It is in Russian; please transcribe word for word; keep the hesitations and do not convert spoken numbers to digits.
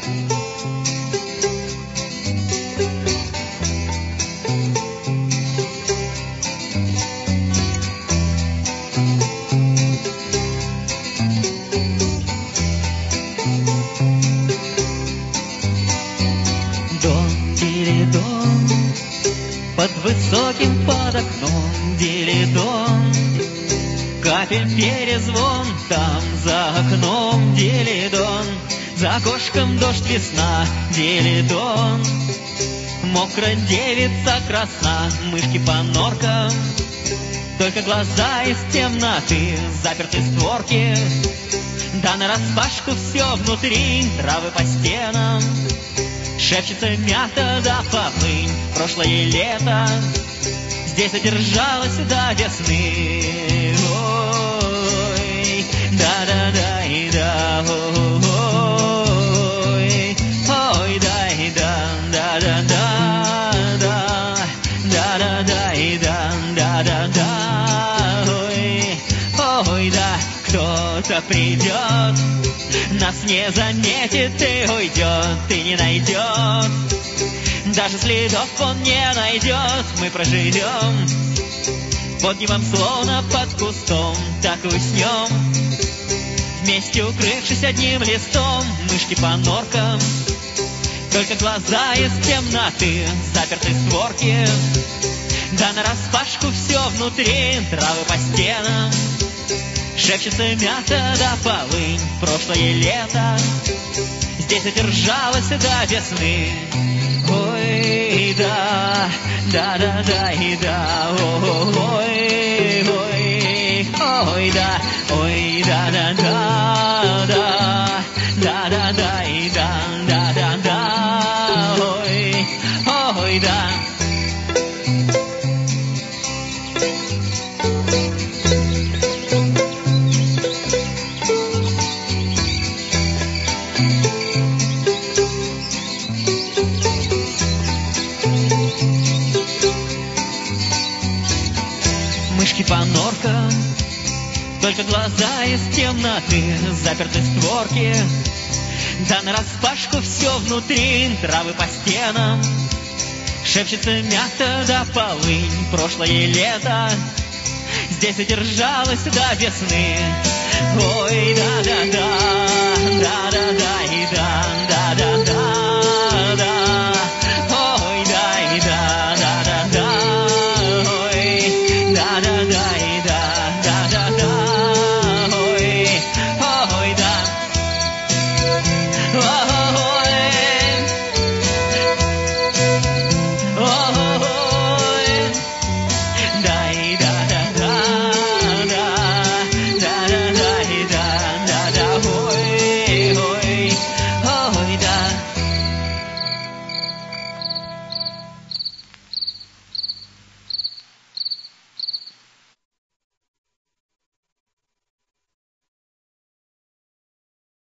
Под высоким под окном дилидон, капель перезвон, там за окном дилидон, за окошком дождь весна, дилидон. Мокрая девица красна, мышки по норкам, только глаза из темноты, заперты створки. Да нараспашку все внутри, травы по стенам, шепчется мята да полынь. Прошлое лето здесь задержалось до весны. Ой, да-да-да и да, ой, ой, да и да, да-да-да, да, да-да-да и да, да-да-да, ой, ой, да. Кто-то придет, нас не заметит и уйдет, и не найдет. Даже следов он не найдет, мы проживем под небом, словно под кустом, так и уснем, вместе укрывшись одним листом, мышки по норкам, только глаза из темноты, заперты створки. Да нараспашку все внутри, травы по стенам, шепчется мята да полынь. Прошлое лето здесь задержалось до весны. Ой, да, да-да-да и да, ой, ой, ой, да, ой, да-да-да, да, да-да-да и да, да-да-да, ой, ой, да. Мышки по норкам, только глаза из темноты, заперты створки. Да нараспашку все внутри, травы по стенам, шепчется мята да полынь. Прошлое лето здесь задержалось до весны. Ой, да-да-да, да-да-да и да, да-да-да, да, ой, да и да, да-да-да, ой, да-да-да и да, да-да-да, ой, ой, да.